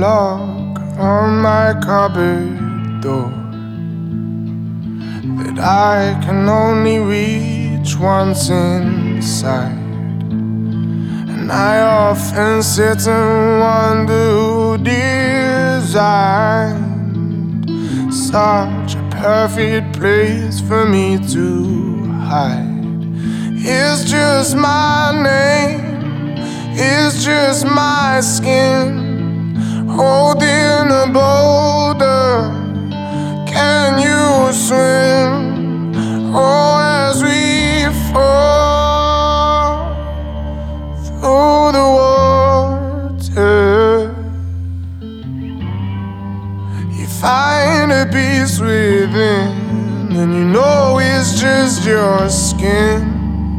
lock on my cupboard door that I can only reach once inside. And I often sit and wonder who designed such a perfect place for me to hide. It's just my name, it's just my skin holding a boulder. Can you swim? Oh, as we fall through the water, you find a peace within, and you know it's just your skin.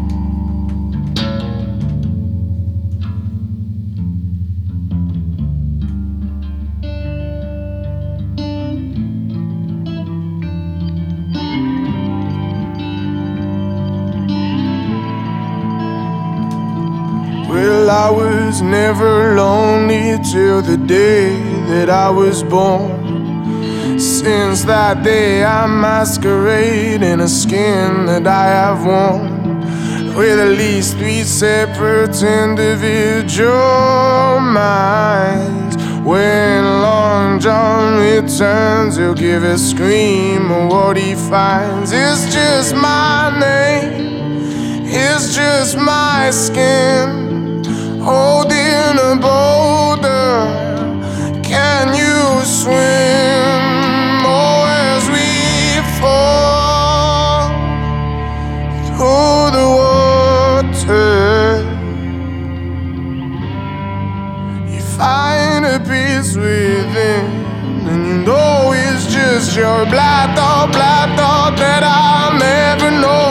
Well, I was never lonely till the day that I was born. Since that day I masquerade in a skin that I have worn, with at least 3 separate individual minds. When Long John returns, he'll give a scream of what he finds. It's just my name, it's just my skin holding a boulder. Can you swim? Oh, as we fall through the water, you find a peace within, and you know it's just your black dog that I'll never know.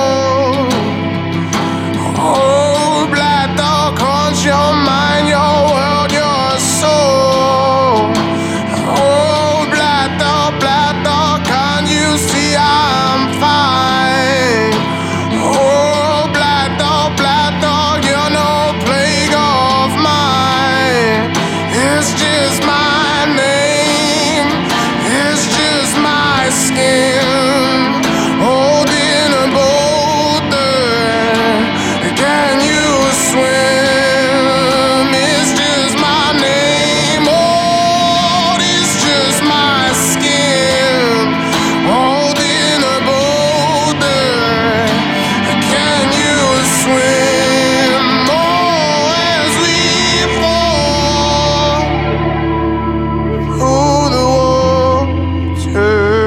Oh, black dog haunts your mind, your world, your soul. Oh, black dog, can't you see I'm fine? Oh, black dog, you're no plague of mine. It's just my name, it's just my skin holding a boulder. Can you swim? It's just my name. Oh, it's just my skin holding a boulder. Can you swim? Oh, as we fall through the water,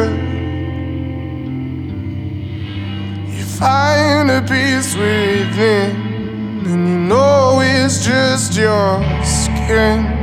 you find a peace within, and you know it's just your skin.